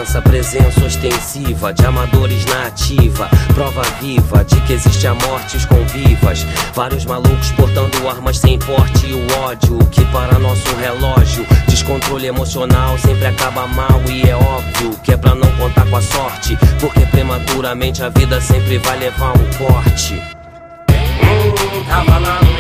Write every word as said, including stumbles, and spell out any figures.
intensa, presença ostensiva de amadores na ativa, prova viva de que existe a morte e os convivas. Vários malucos portando armas sem porte e o ódio que para nosso relógio descontrole emocional sempre acaba mal. E é óbvio que é pra não contar com a sorte, porque prematuramente a vida sempre vai levar um corte. Hum, tava lá no